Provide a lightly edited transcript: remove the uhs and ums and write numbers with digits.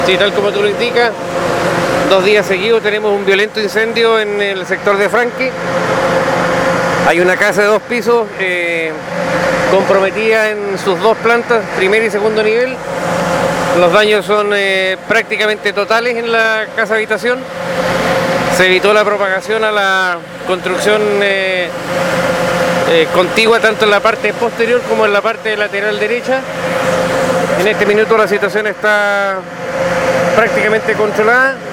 Sí, tal como tú lo indicas, 2 días seguidos tenemos un violento incendio en el sector de Franque. Hay una casa de 2 pisos comprometida en sus 2 plantas, primer y segundo nivel. Los daños son prácticamente totales en la casa habitación. Se evitó la propagación a la construcción contigua tanto en la parte posterior como en la parte lateral derecha. En este minuto la situación está prácticamente controlada.